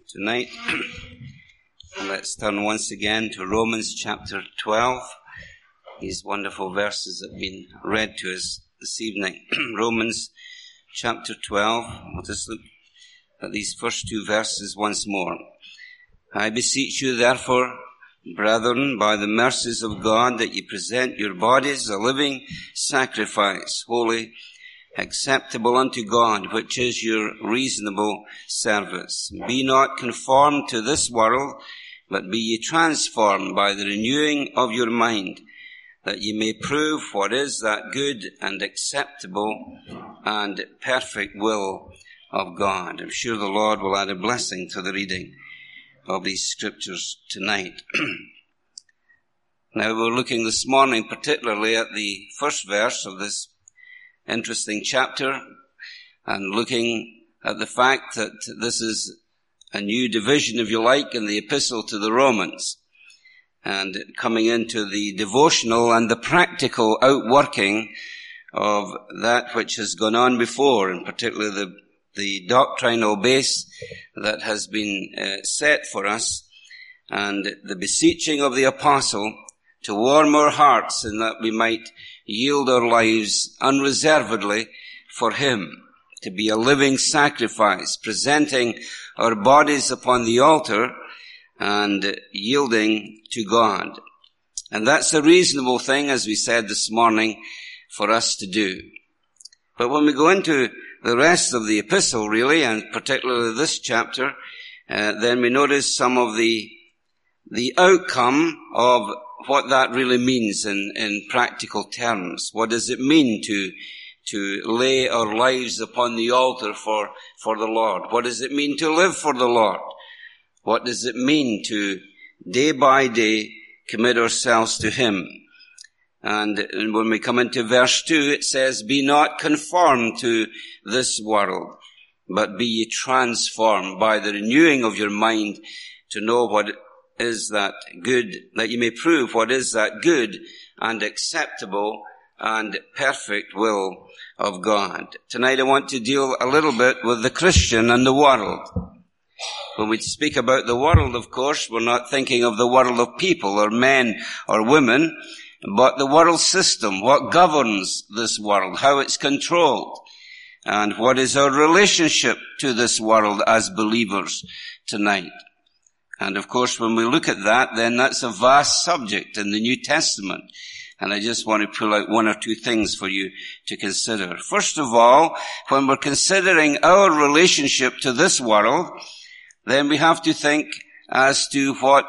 tonight. Let's turn once again to Romans chapter 12. These wonderful verses have been read to us this evening. Romans chapter 12. We'll just look at these first two verses once more. I beseech you, therefore, brethren, by the mercies of God, that ye present your bodies a living sacrifice, holy, acceptable unto God, which is your reasonable service. Be not conformed to this world, but be ye transformed by the renewing of your mind, that ye may prove what is that good and acceptable and perfect will of God. I'm sure the Lord will add a blessing to the reading of these scriptures tonight. Now, we're looking this morning particularly at the first verse of this interesting chapter, and looking at the fact that this is a new division, if you like, in the epistle to the Romans, and coming into the devotional and the practical outworking of that which has gone on before, and particularly the doctrinal base that has been set for us, and the beseeching of the apostle to warm our hearts in that we might yield our lives unreservedly for him, to be a living sacrifice, presenting our bodies upon the altar and yielding to God. And that's a reasonable thing, as we said this morning, for us to do. But when we go into the rest of the epistle, really, and particularly this chapter, then we notice some of the outcome of what that really means in practical terms. What does it mean to lay our lives upon the altar for the Lord? What does it mean to live for the Lord? What does it mean to day by day commit ourselves to him? And when we come into verse 2, it says, be not conformed to this world, but be ye transformed by the renewing of your mind to know what is that good, that you may prove what is that good and acceptable and perfect will of God. Tonight I want to deal a little bit with the Christian and the world. When we speak about the world, of course, we're not thinking of the world of people or men or women, but the world system, what governs this world, how it's controlled, and what is our relationship to this world as believers tonight. And of course, when we look at that, then that's a vast subject in the New Testament. And I just want to pull out one or two things for you to consider. First of all, when we're considering our relationship to this world, then we have to think as to what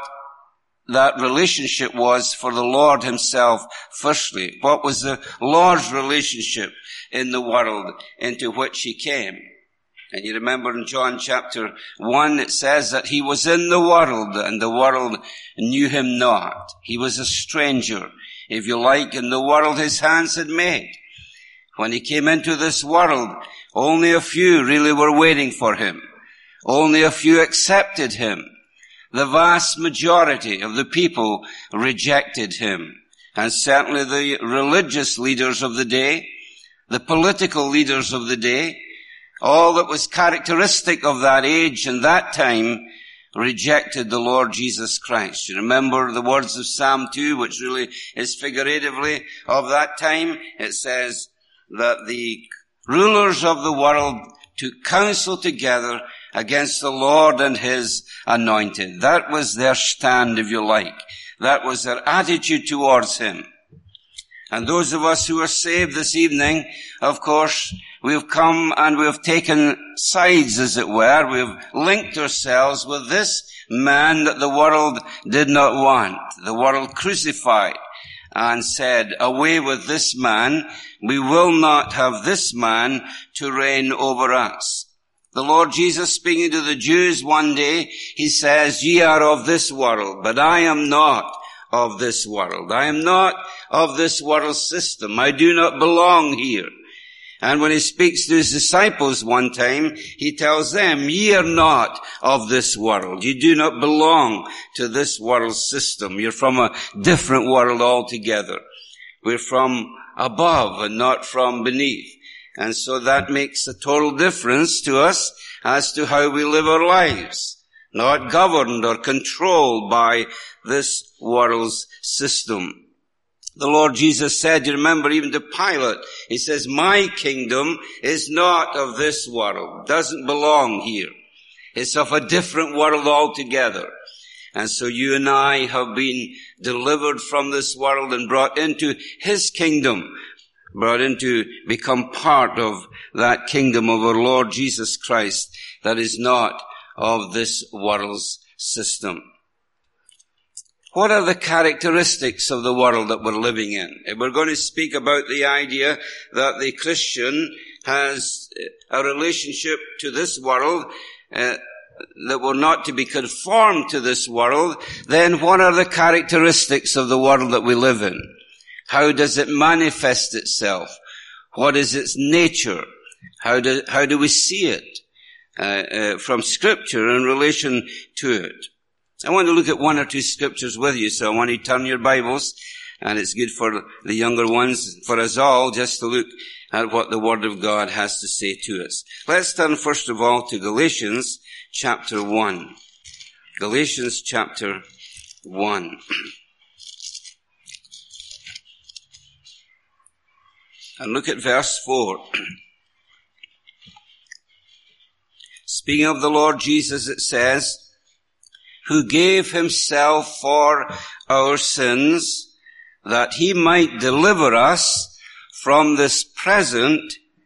that relationship was for the Lord himself firstly. What was the Lord's relationship in the world into which he came? And you remember in John chapter 1, it says that he was in the world and the world knew him not. He was a stranger, if you like, in the world his hands had made. When he came into this world, only a few really were waiting for him. Only a few accepted him. The vast majority of the people rejected him. And certainly the religious leaders of the day, the political leaders of the day, all that was characteristic of that age and that time rejected the Lord Jesus Christ. You remember the words of Psalm 2, which really is figuratively of that time. It says that the rulers of the world took counsel together against the Lord and his anointed. That was their stand, if you like. That was their attitude towards him. And those of us who are saved this evening, of course, we've come and we've taken sides, as it were. We've linked ourselves with this man that the world did not want. The world crucified and said, away with this man. We will not have this man to reign over us. The Lord Jesus, speaking to the Jews one day, he says, ye are of this world, but I am not of this world. I am not of this world system. I do not belong here. And when he speaks to his disciples one time, he tells them, ye are not of this world. You do not belong to this world system. You're from a different world altogether. We're from above and not from beneath. And so that makes a total difference to us as to how we live our lives. not governed or controlled by this world's system. The Lord Jesus said, you remember even to Pilate, he says, my kingdom is not of this world, doesn't belong here. It's of a different world altogether. And so you and I have been delivered from this world and brought into his kingdom, brought into, become part of that kingdom of our Lord Jesus Christ that is not of this world's system. What are the characteristics of the world that we're living in? If we're going to speak about the idea that the Christian has a relationship to this world, that we're not to be conformed to this world, then what are the characteristics of the world that we live in? How does it manifest itself? What is its nature? How do we see it from Scripture in relation to it? I want to look at one or two scriptures with you, so I want you to turn your Bibles, and it's good for the younger ones, for us all, just to look at what the Word of God has to say to us. Let's turn first of all to Galatians chapter 1. Galatians chapter 1. And look at verse 4. Speaking of the Lord Jesus, it says, who gave himself for our sins, that he might deliver us from this present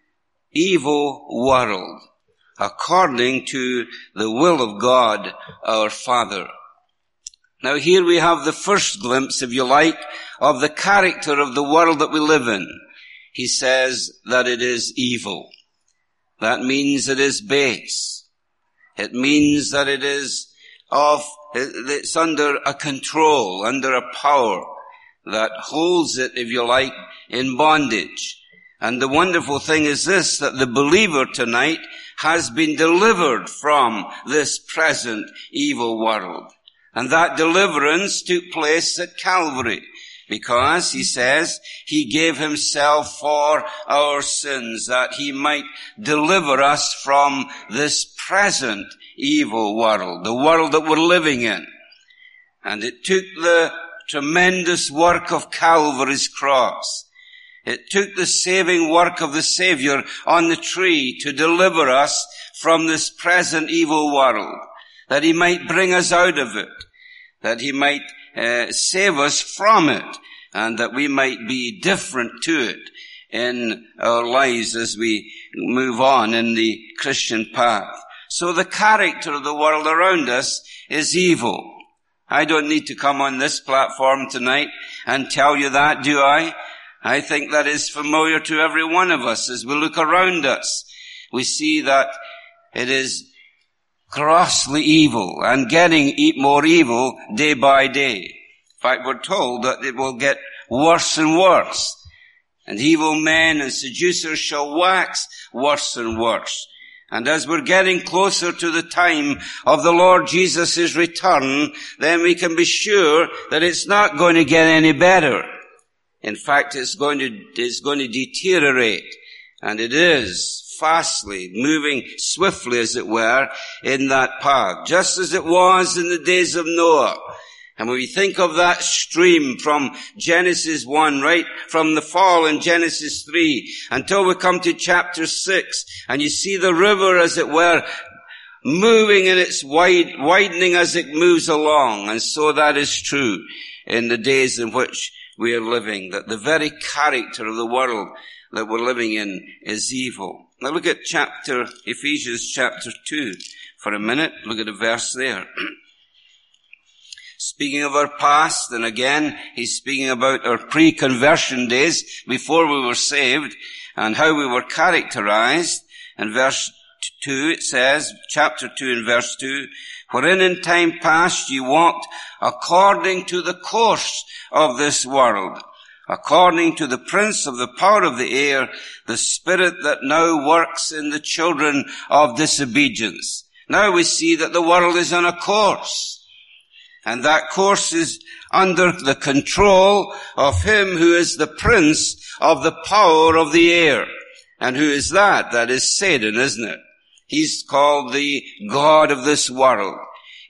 evil world, according to the will of God our Father. Now here we have the first glimpse, if you like, of the character of the world that we live in. He says that it is evil. That means it is base. It means that it is it's under a control, under a power that holds it, if you like, in bondage. And the wonderful thing is this, that the believer tonight has been delivered from this present evil world. And that deliverance took place at Calvary, because, he says, he gave himself for our sins, that he might deliver us from this present evil world, the world that we're living in. And it took the tremendous work of Calvary's cross. It took the saving work of the Savior on the tree to deliver us from this present evil world, that he might bring us out of it, that he might save us from it, and that we might be different to it in our lives as we move on in the Christian path. So the character of the world around us is evil. I don't need to come on this platform tonight and tell you that, do I? I think that is familiar to every one of us. As we look around us, we see that it is grossly evil and getting more evil day by day. In fact, we're told that it will get worse and worse. And evil men and seducers shall wax worse and worse. And as we're getting closer to the time of the Lord Jesus' return, then we can be sure that it's not going to get any better. In fact, it's going to deteriorate. And it is fastly, moving swiftly, as it were, in that path. Just as it was in the days of Noah. And when we think of that stream from Genesis 1, right from the fall in Genesis 3, until we come to chapter 6, and you see the river, as it were, moving in its widening as it moves along. And so that is true in the days in which we are living, that the very character of the world that we're living in is evil. Now look at Ephesians chapter 2 for a minute. Look at a verse there. Speaking of our past, and again, he's speaking about our pre-conversion days before we were saved and how we were characterized. In verse 2 it says, chapter 2 and verse 2, wherein in time past ye walked according to the course of this world, according to the prince of the power of the air, the spirit that now works in the children of disobedience. Now we see that the world is on a course. And that course is under the control of him who is the prince of the power of the air. And who is that? That is Satan, isn't it? He's called the God of this world.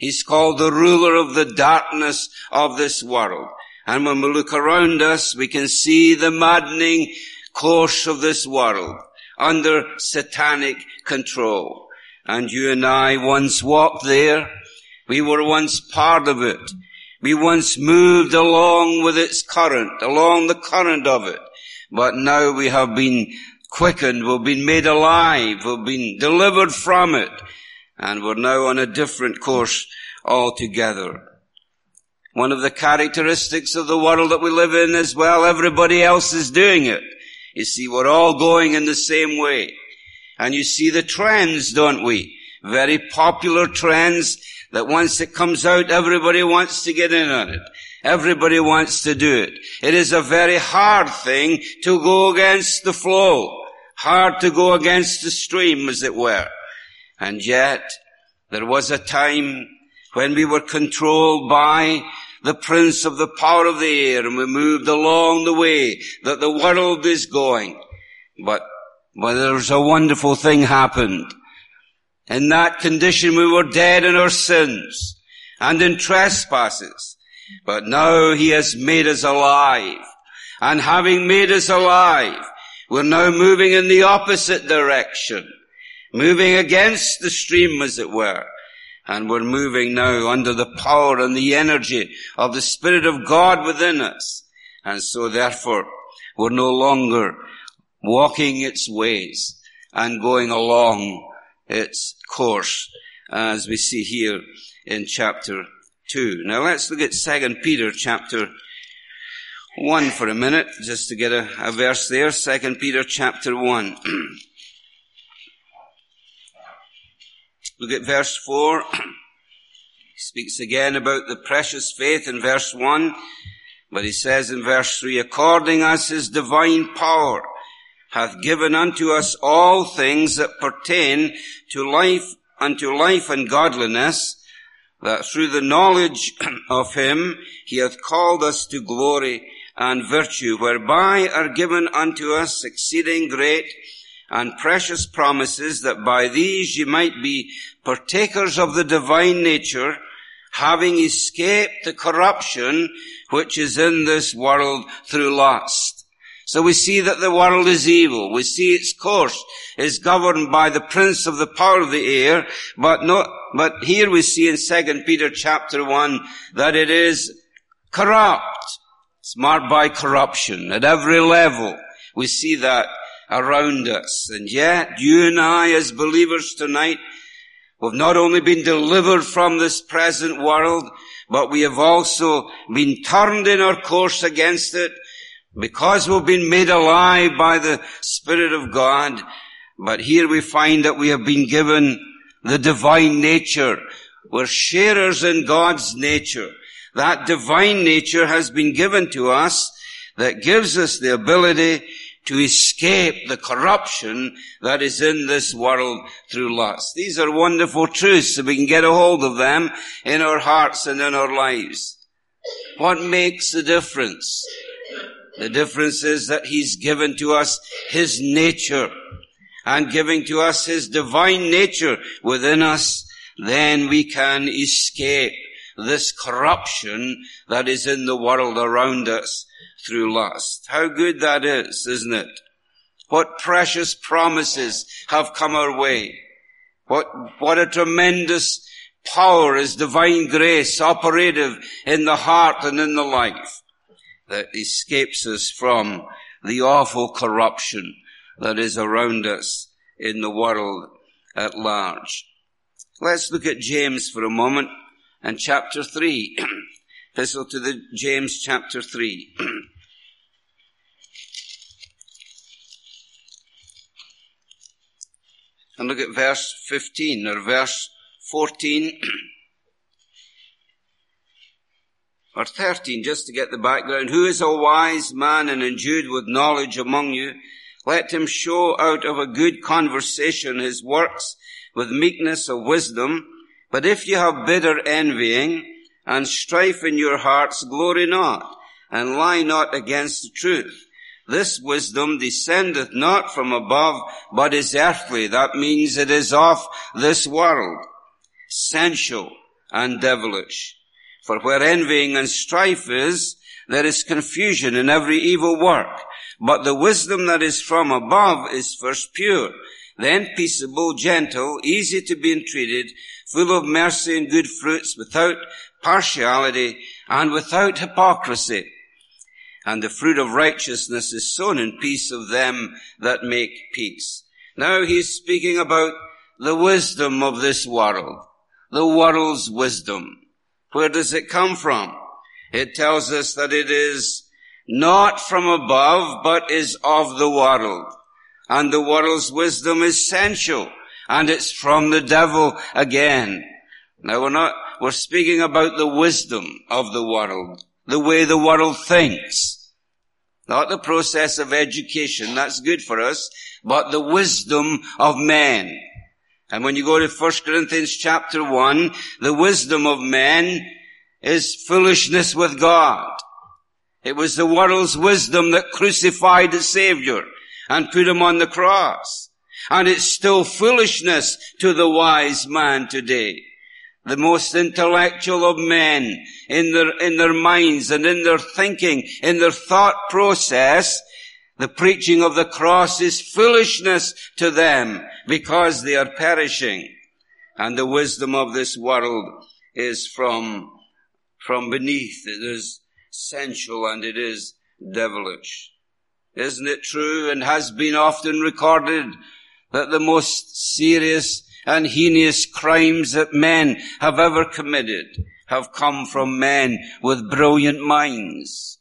He's called the ruler of the darkness of this world. And when we look around us, we can see the maddening course of this world under satanic control. And you and I once walked there. We were once part of it. We once moved along with its current, along the current of it. But now we have been quickened, we've been made alive, we've been delivered from it. And we're now on a different course altogether. One of the characteristics of the world that we live in is, well, everybody else is doing it. You see, we're all going in the same way. And you see the trends, don't we? Very popular trends that once it comes out, everybody wants to get in on it. Everybody wants to do it. It is a very hard thing to go against the flow. Hard to go against the stream, as it were. And yet, there was a time when we were controlled by the prince of the power of the air, and we moved along the way that the world is going. But there's a wonderful thing happened. In that condition we were dead in our sins and in trespasses. But now he has made us alive. And having made us alive, we're now moving in the opposite direction. Moving against the stream, as it were. And we're moving now under the power and the energy of the Spirit of God within us. And so therefore, we're no longer walking its ways and going along its course, as we see here in chapter 2. Now let's look at 2 Peter chapter 1 for a minute, just to get a verse there. 2 Peter chapter 1. Look at verse 4. He speaks again about the precious faith in verse 1. But he says in verse 3, according as his divine power hath given unto us all things that pertain to life, unto life and godliness, that through the knowledge of him he hath called us to glory and virtue, whereby are given unto us exceeding great and precious promises, that by these ye might be partakers of the divine nature, having escaped the corruption which is in this world through lust. So we see that the world is evil. We see its course is governed by the prince of the power of the air, but here we see in 2 Peter chapter 1 that it is corrupt. It's marked by corruption at every level. We see that around us. And yet, you and I as believers tonight, we've not only been delivered from this present world, but we have also been turned in our course against it, because we've been made alive by the Spirit of God. But here we find that we have been given the divine nature. We're sharers in God's nature. That divine nature has been given to us that gives us the ability to escape the corruption that is in this world through lust. These are wonderful truths, so we can get a hold of them in our hearts and in our lives. What makes the difference? The difference is that he's given to us his nature, and giving to us his divine nature within us, then we can escape this corruption that is in the world around us through lust. How good that is, isn't it? What precious promises have come our way. What a tremendous power is divine grace operative in the heart and in the life that escapes us from the awful corruption that is around us in the world at large. Let's look at James for a moment and chapter 3. Epistle to the James chapter 3. And look at verse 15 or verse 14 or 13, just to get the background. Who is a wise man and endued with knowledge among you? Let him show out of a good conversation his works with meekness of wisdom. But if you have bitter envying and strife in your hearts, glory not, and lie not against the truth. This wisdom descendeth not from above, but is earthly. That means it is of this world, sensual, and devilish. For where envying and strife is, there is confusion in every evil work. But the wisdom that is from above is first pure, then peaceable, gentle, easy to be entreated, full of mercy and good fruits, without partiality and without hypocrisy. And the fruit of righteousness is sown in peace of them that make peace. Now he's speaking about the wisdom of this world, the world's wisdom. Where does it come from? It tells us that it is not from above, but is of the world. And the world's wisdom is sensual, and it's from the devil again. Now we're speaking about the wisdom of the world, the way the world thinks. Not the process of education, that's good for us, but the wisdom of men. And when you go to 1 Corinthians chapter 1, the wisdom of men is foolishness with God. It was the world's wisdom that crucified the Savior and put him on the cross. And it's still foolishness to the wise man today. The most intellectual of men in their minds and in their thinking, in their thought process, the preaching of the cross is foolishness to them because they are perishing. And the wisdom of this world is from beneath. It is sensual and it is devilish. Isn't it true, and has been often recorded, that the most serious and heinous crimes that men have ever committed have come from men with brilliant minds,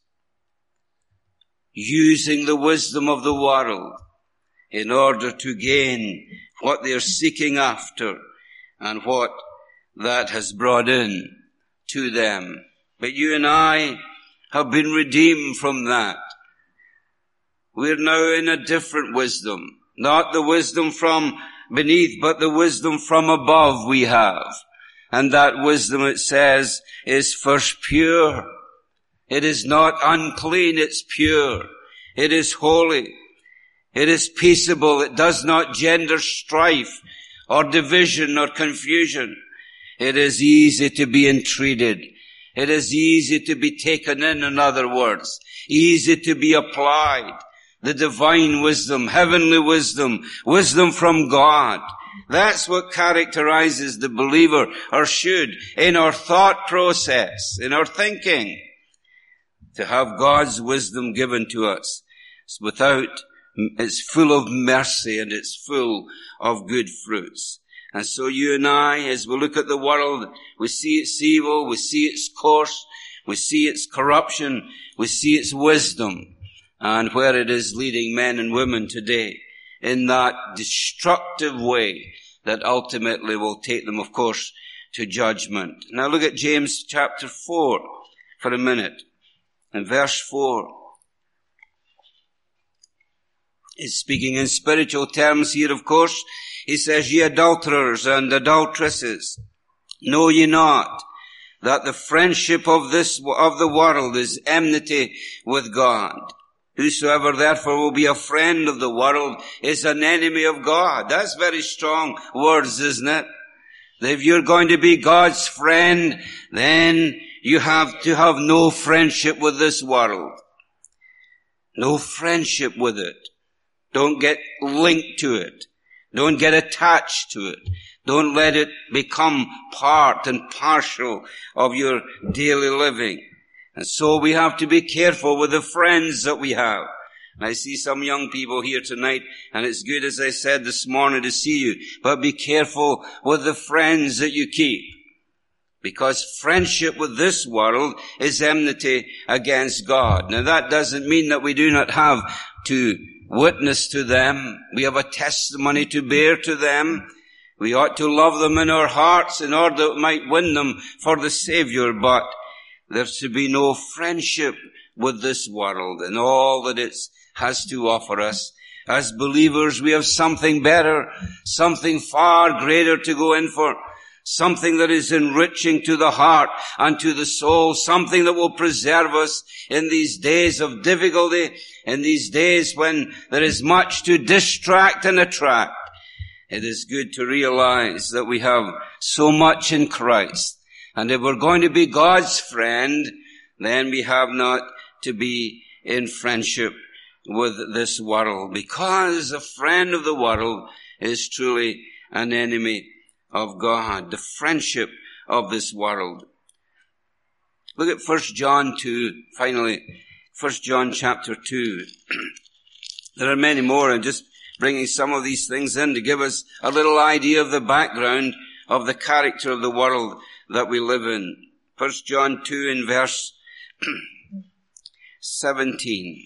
using the wisdom of the world in order to gain what they are seeking after and what that has brought in to them. But you and I have been redeemed from that. We're now in a different wisdom. Not the wisdom from beneath, but the wisdom from above we have. And that wisdom, it says, is first pure. It is not unclean, it's pure. It is holy. It is peaceable. It does not gender strife or division or confusion. It is easy to be entreated. It is easy to be taken in other words. Easy to be applied. The divine wisdom, heavenly wisdom, wisdom from God. That's what characterizes the believer, or should, in our thought process, in our thinking. To have God's wisdom given to us. It's full of mercy and it's full of good fruits. And so you and I, as we look at the world, we see its evil, we see its course, we see its corruption, we see its wisdom, and where it is leading men and women today in that destructive way that ultimately will take them, of course, to judgment. Now look at James chapter 4 for a minute. In verse 4, he's speaking in spiritual terms here, of course. He says, "Ye adulterers and adulteresses, know ye not that the friendship of the world is enmity with God? Whosoever therefore will be a friend of the world is an enemy of God." That's very strong words, isn't it? If you're going to be God's friend, then you have to have no friendship with this world. No friendship with it. Don't get linked to it. Don't get attached to it. Don't let it become part and partial of your daily living. And so we have to be careful with the friends that we have. And I see some young people here tonight, and it's good, as I said this morning, to see you. But be careful with the friends that you keep. Because friendship with this world is enmity against God. Now that doesn't mean that we do not have to witness to them. We have a testimony to bear to them. We ought to love them in our hearts in order that we might win them for the Savior. But there's to be no friendship with this world and all that it has to offer us. As believers, we have something better, something far greater to go in for. Something that is enriching to the heart and to the soul. Something that will preserve us in these days of difficulty, in these days when there is much to distract and attract. It is good to realize that we have so much in Christ. And if we're going to be God's friend, then we have not to be in friendship with this world, because a friend of the world is truly an enemy of God, the friendship of this world. Look at 1 John 2, finally, 1 John chapter 2. There are many more. I'm just bringing some of these things in to give us a little idea of the background of the character of the world that we live in. 1 John 2 in verse 17.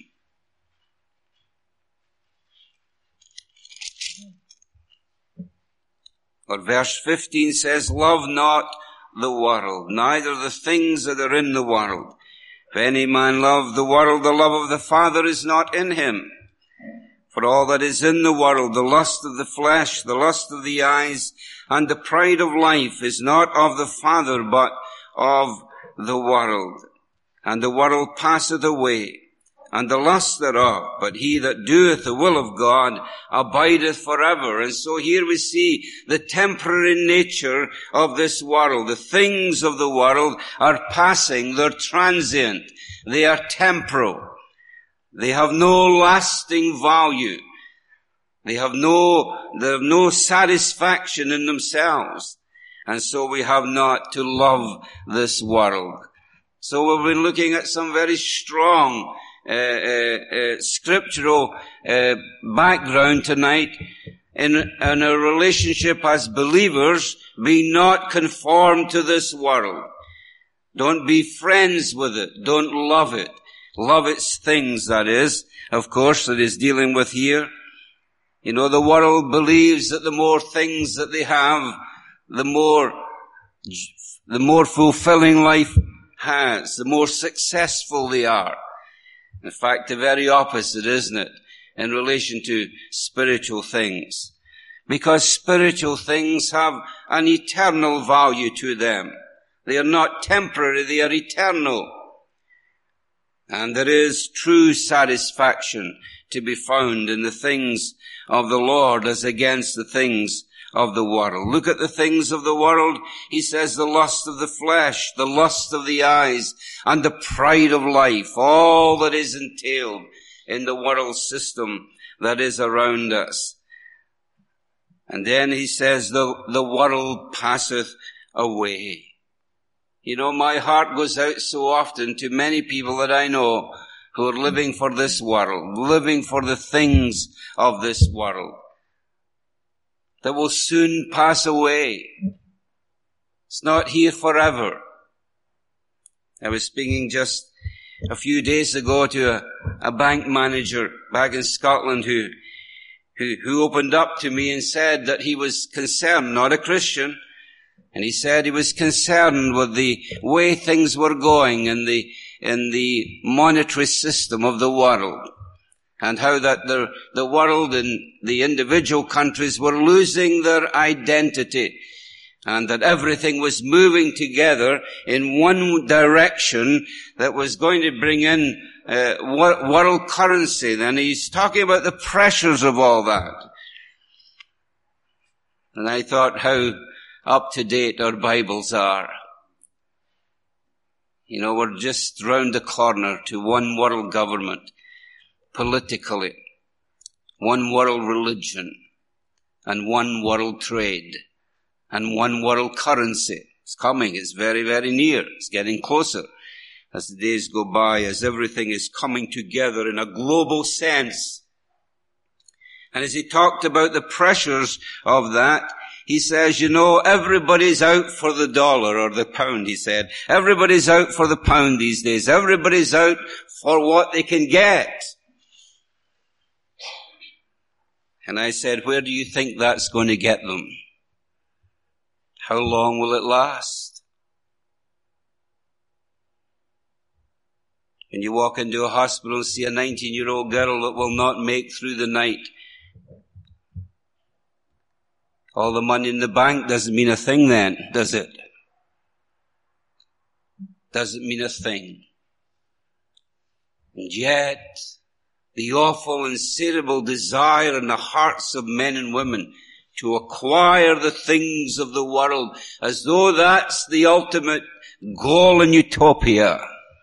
Or verse 15 says, "Love not the world, neither the things that are in the world. If any man love the world, the love of the Father is not in him. For all that is in the world, the lust of the flesh, the lust of the eyes, and the pride of life is not of the Father, but of the world. And the world passeth away, and the lust thereof, but he that doeth the will of God abideth forever." And so here we see the temporary nature of this world. The things of the world are passing, they're transient, they are temporal. They have no lasting value. They have no satisfaction in themselves. And so we have not to love this world. So we've been looking at some very strong scriptural background tonight in our relationship as believers. Be not conformed to this world. Don't be friends with it. Don't love it. Love its things, that is, of course, that is dealing with here. You know, the world believes that the more things that they have, the more fulfilling life has, the more successful they are. In fact, the very opposite, isn't it, in relation to spiritual things? Because spiritual things have an eternal value to them. They are not temporary, they are eternal. And there is true satisfaction to be found in the things of the Lord as against the things of the world. Look at the things of the world. He says the lust of the flesh, the lust of the eyes, and the pride of life, all that is entailed in the world system that is around us. And then he says the world passeth away. You know, my heart goes out so often to many people that I know who are living for this world, living for the things of this world that will soon pass away. It's not here forever. I was speaking just a few days ago to a bank manager back in Scotland who opened up to me and said that he was concerned, not a Christian, and he said he was concerned with the way things were going in the monetary system of the world, and how that the world and the individual countries were losing their identity, and that everything was moving together in one direction that was going to bring in world currency. Then he's talking about the pressures of all that. And I thought how up to date our Bibles are. You know, we're just round the corner to one world government, politically, one world religion, and one world trade, and one world currency. It's coming. It's very, very near. It's getting closer as the days go by, as everything is coming together in a global sense. And as he talked about the pressures of that, he says, you know, everybody's out for the dollar or the pound, he said. Everybody's out for the pound these days. Everybody's out for what they can get. And I said, where do you think that's going to get them? How long will it last? When you walk into a hospital and see a 19-year-old girl that will not make through the night, all the money in the bank doesn't mean a thing then, does it? Doesn't mean a thing. And yet, the awful, insatiable desire in the hearts of men and women to acquire the things of the world, as though that's the ultimate goal in utopia.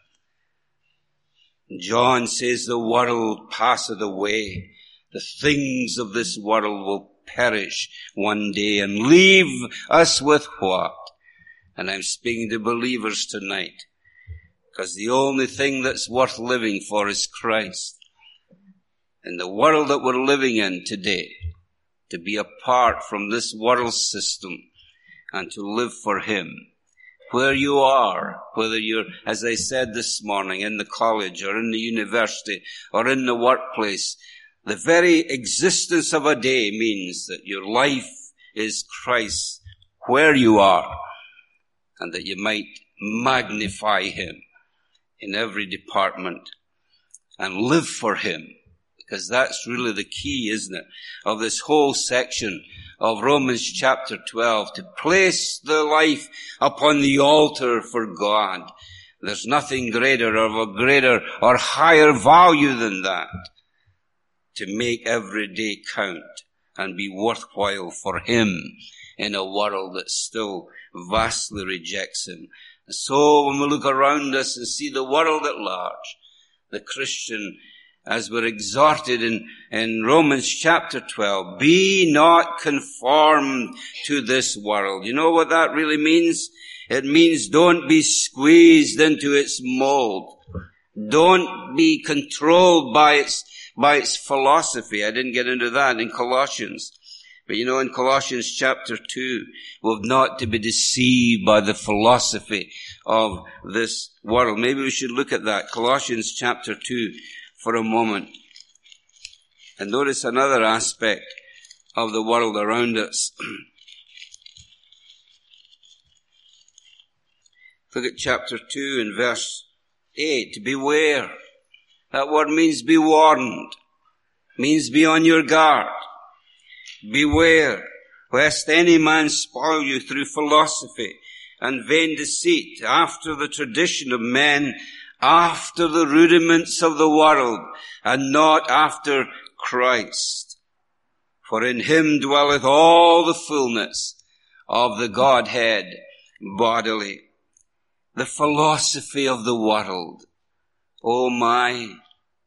John says the world passeth away. The things of this world will perish one day and leave us with what? And I'm speaking to believers tonight, because the only thing that's worth living for is Christ. In the world that we're living in today, to be apart from this world system and to live for Him. Where you are, whether you're, as I said this morning, in the college or in the university or in the workplace, the very existence of a day means that your life is Christ where you are, and that you might magnify Him in every department and live for Him. Because that's really the key, isn't it, of this whole section of Romans chapter 12, to place the life upon the altar for God. There's nothing greater or higher value than that. To make every day count and be worthwhile for Him in a world that still vastly rejects Him. And so when we look around us and see the world at large, the Christian, as we're exhorted in Romans chapter 12, be not conformed to this world. You know what that really means? It means don't be squeezed into its mold. Don't be controlled by its philosophy. I didn't get into that in Colossians. But you know, in Colossians chapter 2, we're not to be deceived by the philosophy of this world. Maybe we should look at that. Colossians chapter 2. For a moment. And notice another aspect of the world around us. Look at chapter 2 and verse 8. Beware. That word means be warned. Means be on your guard. Beware, lest any man spoil you through philosophy and vain deceit, after the tradition of men, after the rudiments of the world, and not after Christ. For in Him dwelleth all the fullness of the Godhead bodily. The philosophy of the world. Oh my.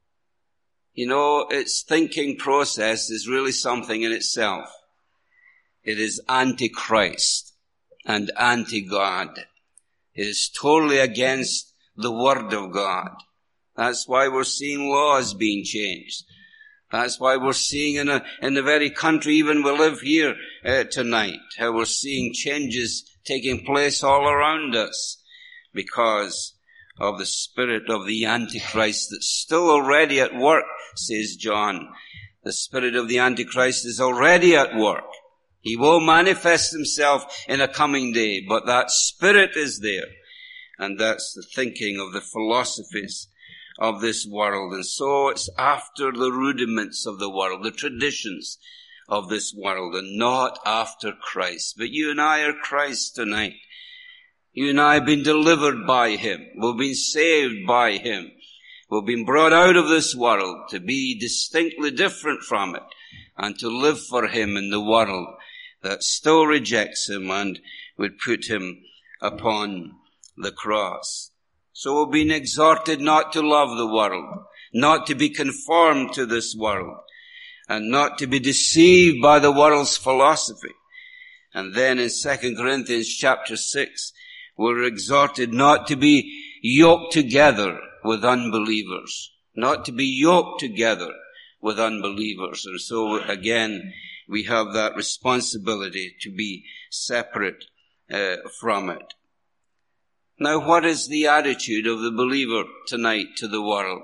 You know, its thinking process is really something in itself. It is anti-Christ and anti-God. It is totally against the Word of God. That's why we're seeing laws being changed. That's why we're seeing in the very country even we live here tonight, how we're seeing changes taking place all around us because of the spirit of the Antichrist that's still already at work, says John. The spirit of the Antichrist is already at work. He will manifest himself in a coming day, but that spirit is there. And that's the thinking of the philosophies of this world. And so it's after the rudiments of the world, the traditions of this world, and not after Christ. But you and I are Christ tonight. You and I have been delivered by Him. We've been saved by Him. We've been brought out of this world to be distinctly different from it and to live for Him in the world that still rejects Him and would put Him upon the cross. So we're being exhorted not to love the world, not to be conformed to this world, and not to be deceived by the world's philosophy. And then in 2 Corinthians chapter 6, we're exhorted not to be yoked together with unbelievers, not to be yoked together with unbelievers. And so again, we have that responsibility to be separate from it. Now, what is the attitude of the believer tonight to the world?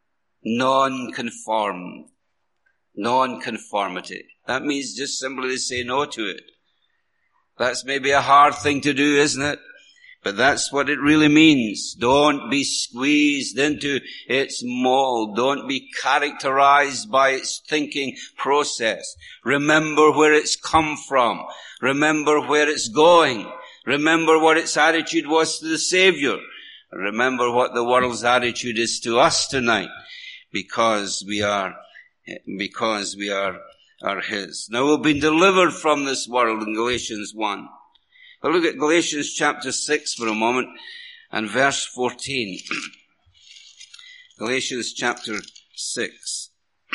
Non-conformed. Non-conformity. That means just simply to say no to it. That's maybe a hard thing to do, isn't it? But that's what it really means. Don't be squeezed into its mold. Don't be characterized by its thinking process. Remember where it's come from. Remember where it's going. Remember what its attitude was to the Savior. Remember what the world's attitude is to us tonight, because we are are his. Now we've been delivered from this world in Galatians 1. But look at Galatians chapter 6 for a moment and verse 14. Galatians chapter 6.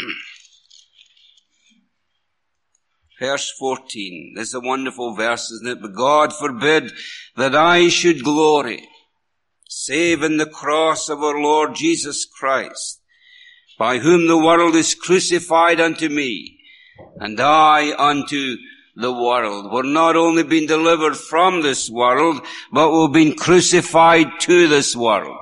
Verse 14. This is a wonderful verse, isn't it? But God forbid that I should glory, save in the cross of our Lord Jesus Christ, by whom the world is crucified unto me, and I unto the world. We're not only being delivered from this world, but we've been crucified to this world.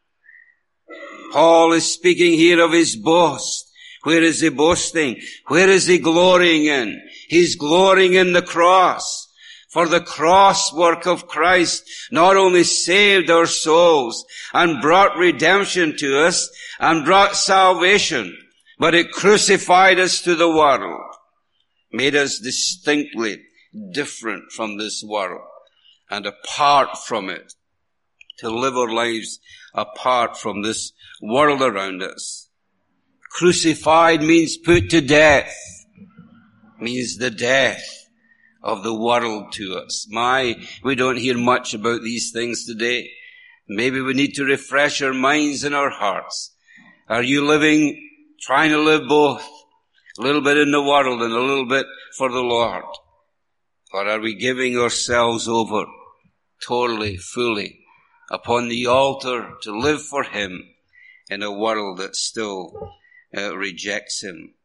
Paul is speaking here of his boast. Where is he boasting? Where is he glorying in? He's glorying in the cross. For the cross work of Christ not only saved our souls and brought redemption to us and brought salvation, but it crucified us to the world, made us distinctly different from this world and apart from it, to live our lives apart from this world around us. Crucified means put to death, means the death of the world to us. We don't hear much about these things today. Maybe we need to refresh our minds and our hearts. Are you trying to live both? A little bit in the world and a little bit for the Lord? Or are we giving ourselves over totally, fully upon the altar to live for him in a world that still rejects him?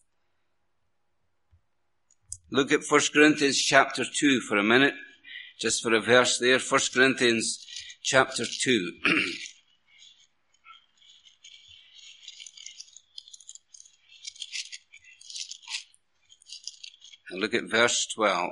Look at 1 Corinthians chapter 2 for a minute, just for a verse there. 1 Corinthians chapter 2. And look at verse 12.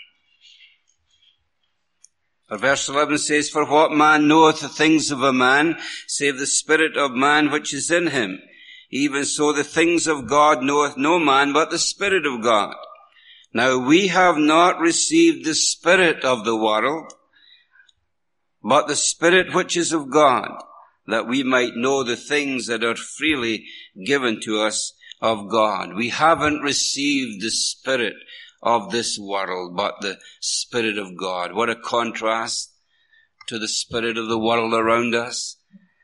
For verse 11 says, For what man knoweth the things of a man, save the spirit of man which is in him? Even so the things of God knoweth no man, but the Spirit of God. Now we have not received the spirit of the world, but the Spirit which is of God, that we might know the things that are freely given to us of God. We haven't received the spirit of this world, but the Spirit of God. What a contrast to the spirit of the world around us.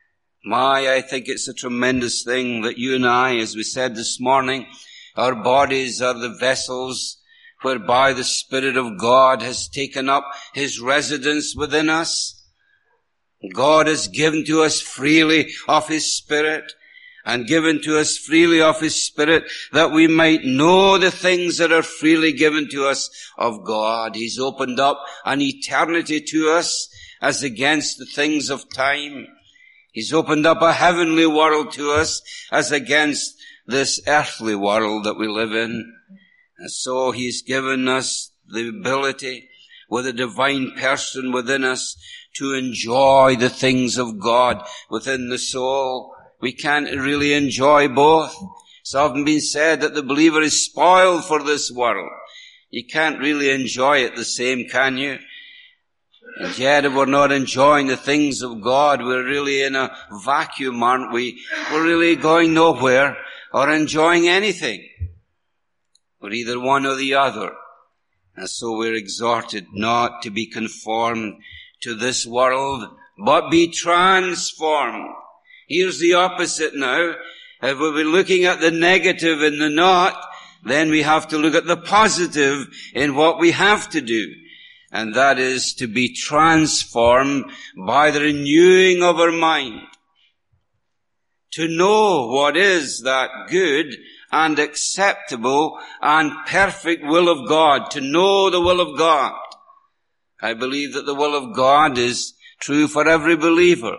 I think it's a tremendous thing that you and I, as we said this morning, our bodies are the vessels whereby the Spirit of God has taken up his residence within us. God has given to us freely of his Spirit, and given to us freely of his Spirit, that we might know the things that are freely given to us of God. He's opened up an eternity to us as against the things of time. He's opened up a heavenly world to us as against this earthly world that we live in. And so he's given us the ability, with a divine person within us, to enjoy the things of God within the soul. We can't really enjoy both. It's often been said that the believer is spoiled for this world. You can't really enjoy it the same, can you? And yet if we're not enjoying the things of God, we're really in a vacuum, aren't we? We're really going nowhere or enjoying anything. We're either one or the other. And so we're exhorted not to be conformed to this world, but be transformed. Here's the opposite now. If we're looking at the negative and the not, then we have to look at the positive in what we have to do. And that is to be transformed by the renewing of our mind. To know what is that good and acceptable and perfect will of God. To know the will of God. I believe that the will of God is true for every believer.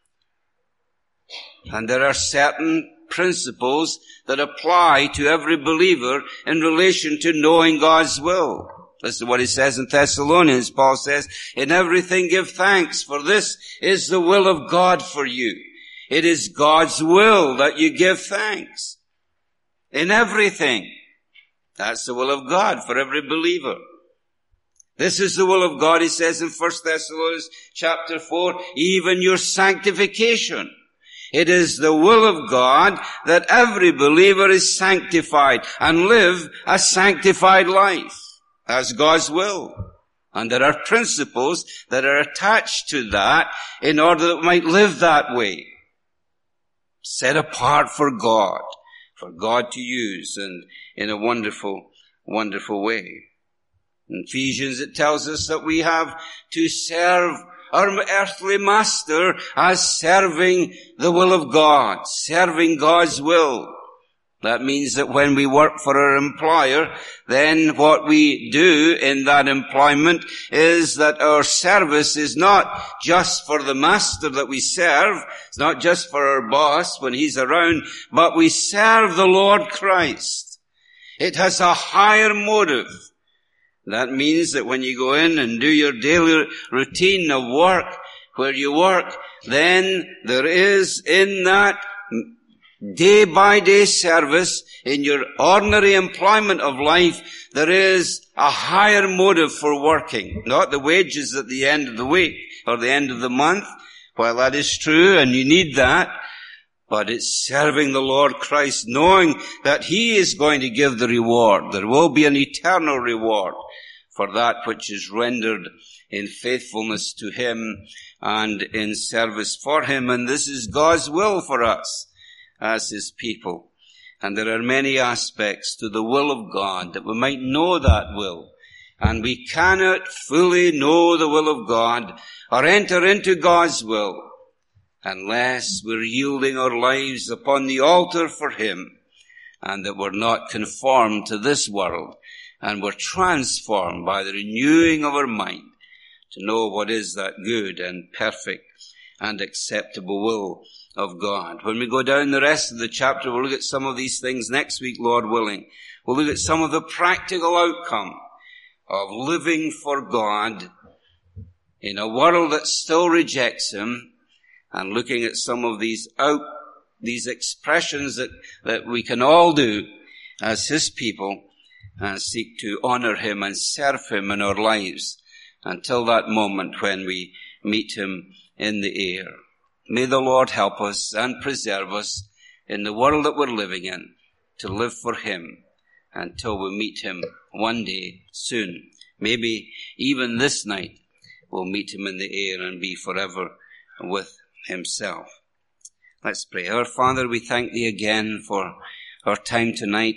And there are certain principles that apply to every believer in relation to knowing God's will. This is what he says in Thessalonians. Paul says, in everything give thanks, for this is the will of God for you. It is God's will that you give thanks. In everything. That's the will of God for every believer. This is the will of God, he says in 1 Thessalonians chapter 4, even your sanctification. It is the will of God that every believer is sanctified and live a sanctified life. That's God's will. And there are principles that are attached to that in order that we might live that way. Set apart for God to use and in a wonderful, wonderful way. In Ephesians it tells us that we have to serve our earthly master as serving the will of God, serving God's will. That means that when we work for our employer, then what we do in that employment is that our service is not just for the master that we serve, it's not just for our boss when he's around, but we serve the Lord Christ. It has a higher motive. That means that when you go in and do your daily routine of work, where you work, then there is in that day by day service, in your ordinary employment of life, there is a higher motive for working. Not the wages at the end of the week or the end of the month. While that is true and you need that, but it's serving the Lord Christ, knowing that He is going to give the reward. There will be an eternal reward for that which is rendered in faithfulness to Him and in service for Him. And this is God's will for us as His people. And there are many aspects to the will of God that we might know that will. And we cannot fully know the will of God or enter into God's will unless we're yielding our lives upon the altar for Him, and that we're not conformed to this world, and we're transformed by the renewing of our mind to know what is that good and perfect and acceptable will of God. When we go down the rest of the chapter, we'll look at some of these things next week, Lord willing. We'll look at some of the practical outcome of living for God in a world that still rejects Him, and looking at some of these expressions that we can all do as His people and seek to honor Him and serve Him in our lives until that moment when we meet Him in the air. May the Lord help us and preserve us in the world that we're living in to live for Him until we meet Him one day soon. Maybe even this night we'll meet Him in the air and be forever with Himself. Let's pray. Our Father, we thank Thee again for our time tonight.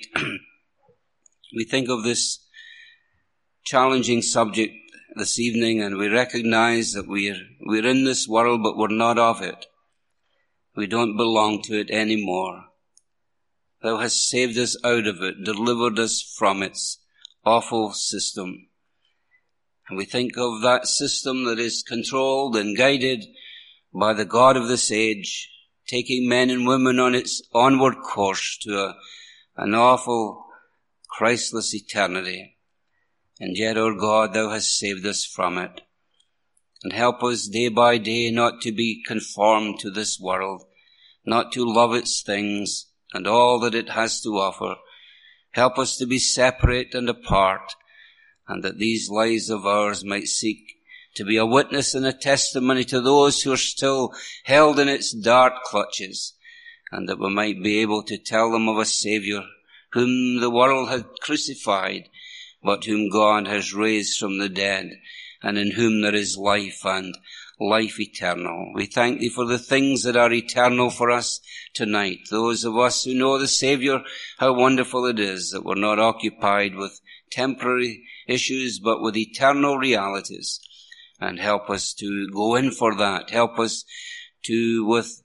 We think of this challenging subject this evening, and we recognize that we're in this world, but we're not of it. We don't belong to it anymore. Thou hast saved us out of it, delivered us from its awful system. And we think of that system that is controlled and guided by the God of this age, taking men and women on its onward course to an awful, Christless eternity. And yet, our God, Thou hast saved us from it. And help us day by day not to be conformed to this world, not to love its things and all that it has to offer. Help us to be separate and apart, and that these lives of ours might seek to be a witness and a testimony to those who are still held in its dark clutches, and that we might be able to tell them of a Saviour whom the world had crucified, but whom God has raised from the dead, and in whom there is life and life eternal. We thank Thee for the things that are eternal for us tonight. Those of us who know the Saviour, how wonderful it is that we're not occupied with temporary issues, but with eternal realities. And help us to go in for that. Help us to, with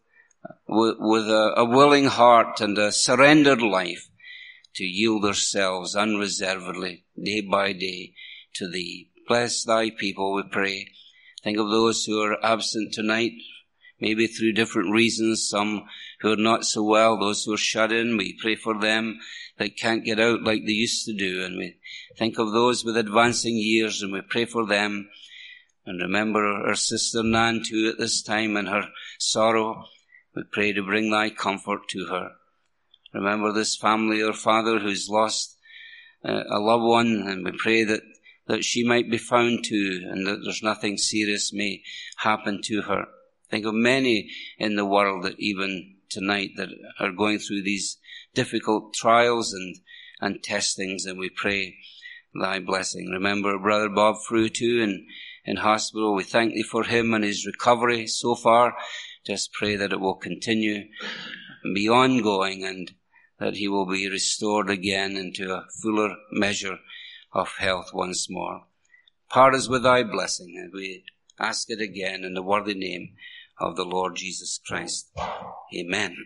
a willing heart and a surrendered life, to yield ourselves unreservedly, day by day, to Thee. Bless Thy people, we pray. Think of those who are absent tonight, maybe through different reasons, some who are not so well, those who are shut in. We pray for them that can't get out like they used to do. And we think of those with advancing years, and we pray for them. And remember our sister Nan too at this time and her sorrow. We pray to bring Thy comfort to her. Remember this family, our Father, who's lost a loved one, and we pray that she might be found too, and that there's nothing serious may happen to her. Think of many in the world that even tonight that are going through these difficult trials and testings, and we pray thy blessing. Remember Brother Bob Frew too in hospital. We thank thee for him and his recovery so far. Just pray that it will continue and be ongoing, and that he will be restored again into a fuller measure of health once more. Part us with thy blessing, and we ask it again in the worthy name of the Lord Jesus Christ. Amen.